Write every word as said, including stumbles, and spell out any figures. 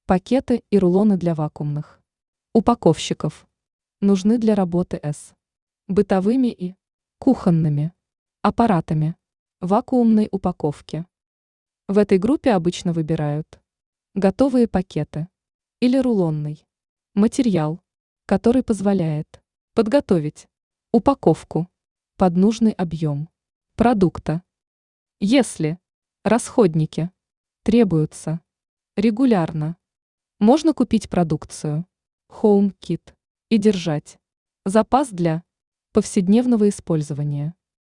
Пакеты и рулоны для вакуумных упаковщиков нужны для работы с бытовыми и кухонными аппаратами вакуумной упаковки. В этой группе обычно выбирают готовые пакеты или рулонный материал, который позволяет подготовить упаковку под нужный объем продукта. Если расходники требуются регулярно, можно купить продукцию Home Kit и держать запас для повседневного использования.